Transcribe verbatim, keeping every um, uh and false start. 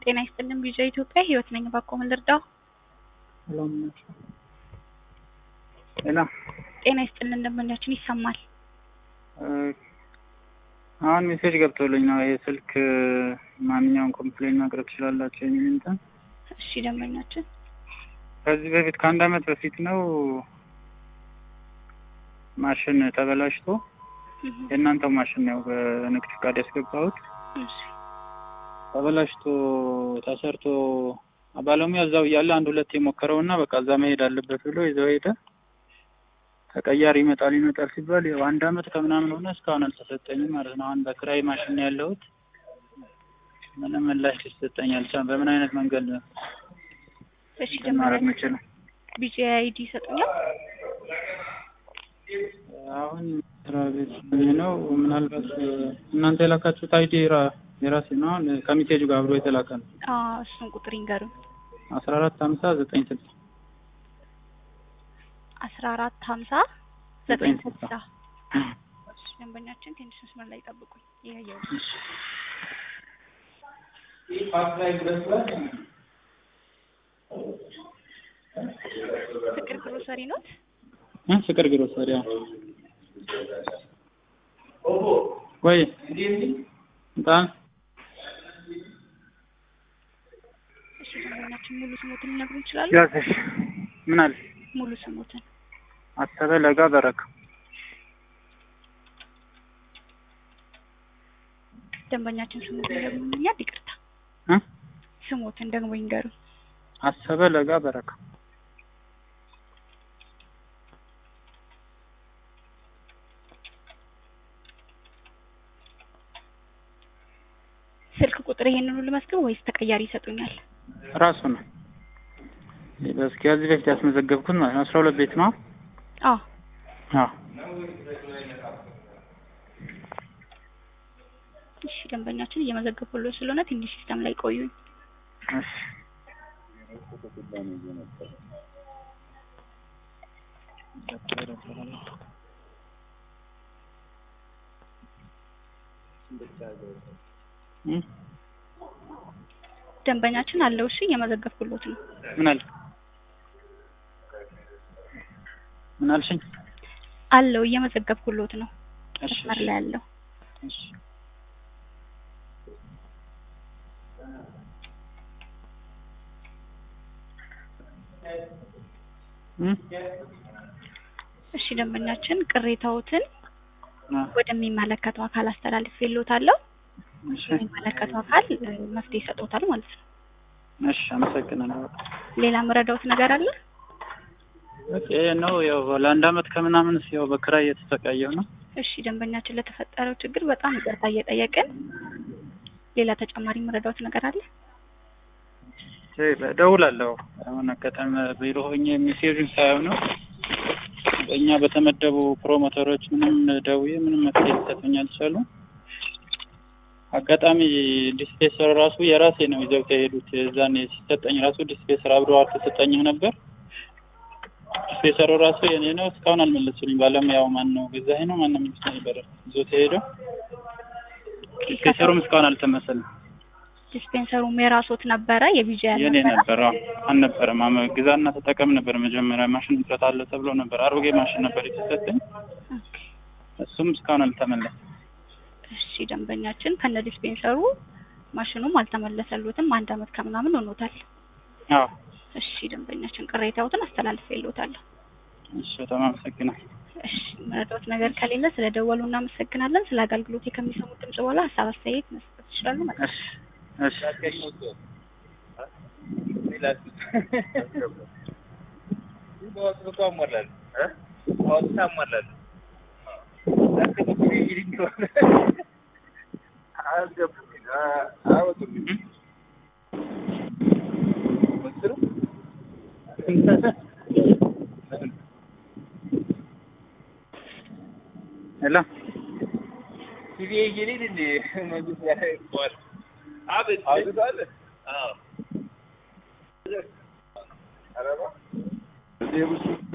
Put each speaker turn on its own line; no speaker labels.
ጤና ይስጥልን ቪዥን ኢትዮጵያ ህይወት ነኝ ባኮ ምን ልርዳው?
ሰላም ነሽ? ሄሎ
ጤና ይስጥልን እንደምናችን ይሰማል።
አሁን ሜሴጅ ገብቶልኝ ነው የስልክ ማንኛውም ኮምፕሌን ማቅረብ ትችላላችሁ የሚል እንትን።
እሺ ደምበኛችን
ከዚህ በፊት ከአንድ አመት በፊት ነው ማሽን ተበላሽቶ የእናንተው ማሽን ነው በንግድ ፍቃድ ያስገባሁት።
እሺ
ተበላሽቶ ተሰርቶ ባለሙያ እዛው እያለ አንድ ሁለት የሞከረውና በቃ እዛ መሄድ አለበት ብሎ ይዘው ሄደ። ተቀያሪ ይመጣል ይመጣል ሲባል ያው አንድ አመት ከምናምን ሆነ እስካሁን አልተሰጠኝም ማለት ነው። አሁን በክራይ ማሽን ያለውት ምንም ምላሽ ሊሰጠኝ አልቻለም። በምን አይነት መንገድ ነው?
እሺ ደማረግ
መችል
ቢጂ አይዲ ሰጡኛል።
አሁን ትራቪስ ነው ምናልባት እናንተ የላካችሁት አይዲ የራሴ ነው ከሚሴጁ ጋር አብሮ የተላከ ነው።
አዎ እሱን ቁጥር ይንገሩን።
አስራ አራት ሃምሳ ዘጠኝ ስልሳ
አስራ አራት ሃምሳ ዘጠኝ ስልሳ እሺ ደንበኛችን ትንሽ መስመር ላይ ጠብቁኝ። ይያየው ይሄ ፓስላይ ብለስላስ ፍቅር ግሮሰሪ ነው
እ ፍቅር ግሮሰሪ አዎ ኦሆ ወይ እንታ
እሺ ደንበኛችን ሙሉ ስሙትን ሊነግሩን ይችላሉ?
ያዘሽ ምን አለ
ሙሉ ስሙትን?
አሰበ ለጋ በረካ።
ደንበኛችን ስሙትን ደግሞኛል ይቅርታ
እ
ስሙትን ደግሞ ይንገሩ።
አሰበ ለጋ በረካ።
ስልክ ቁጥር ይሄንን ሁሉ መስከው ወይስ ተቀያሪ ይሰጡኛል?
ራሱ ነው። በስኪ ከዚህ በፊት ያስመዘገብኩት ማለት ነው። አስራ ሁለት ቤት ነው።
አዎ
አዎ
እሺ ደንበኛችን እየመዘገብኩልዎ ስለሆነ ትንሽ ሲስተም ላይ ቆዩኝ።
እሺ
ደንበኛችን አለው። እሺ እየመዘገብኩልዎት ነው።
ምን አለ ምን አልሽኝ?
አለው እየመዘገብኩልዎት ነው።
እሺ
መስመር ላይ አለው።
እሺ
እሺ ደንበኛችን ቅሬታዎትን ወደሚመለከተው አካል አስተላልፌልዎታለሁ።
እሺ
የሚመለከተው አካል መፍትሄ ይሰጡታል ማለት ነው።
እሺ አመሰግናለሁ።
ሌላ መረዳዎት ነገር አለ?
ኦኬ ነው ያው ለአንድ አመት ከምናምን ሲያው በክራይ እየተሰቃየው ነው።
እሺ ደንበኛችን ለተፈጠረው ችግር በጣም ይቅርታ እየጠየቅን ሌላ ተጨማሪ መረዳዎት ነገር አለ?
እሺ ደውላለሁ። አሁን አጋጣሚ ቢሮ ሆኜ ሜሴጁን ሳይሆን ነው በእኛ በተመደቡ ፕሮሞተሮች ምንም ደውዬ ምንም መፍትሄ ሊሰጡኝ አልቻሉም። አጋጣሚ ዲስፔሰር ራሱ የራሴ ነው ይዘው ተሄዱት። እዛኔ ሲሰጠኝ ራሱ ዲስፔሰር አብሮ አልተሰጠኝም ነበር። ዲስፔሰሩ ራሱ የኔ ነው እስካሁን አልመለሱልኝ። ባለሙያው ማን ነው ገዛኸኝ ነው ማን ነው የሚሉት ነበር ይዘው ተሄደው ዲስፔሰሩም እስካሁን አልተመለሰም።
ዲስፔንሰሩም የራስዎት ነበረ? የቢጂ ያለ
የኔ ነበር አልነበረም። ግዛና ተጠቀም ነበር መጀመሪያ ማሽን እጥረት አለ ተብሎ ነበር። አሮጌ ማሽን ነበር የተሰጠኝ። እሱም እስካሁን አልተመለሰም።
እሺ ደንበኛችን ከነ ዲስፔንሰሩ ማሽኑም አልተመለሰልዎትም። አንድ አመት ከምናምን ሆኖታል።
አዎ
እሺ ደንበኛችን ቅሬታዎትን አስተላልፌልዎታለሁ።
እሺ በጣም አመሰግናለሁ።
እሺ መረዳዎት ነገር ከሌለ ስለደወሉ እናመሰግናለን። ስለ አገልግሎት ከሚሰሙት ድምጽ በኋላ ሀሳብ አስተያየት መስጠት ይችላሉ ማለት ነው።
እሺ እሺ ሚላስ ይቦት ተቆመላል እ ወጣማላል ለከኝ ይሪንቶ አገብ አውጡ ወጥሩ ሄሎ ቲቪ ይሄን እንዴ መንግስት ያለው አቤት አቤት አለ አዎ አረባ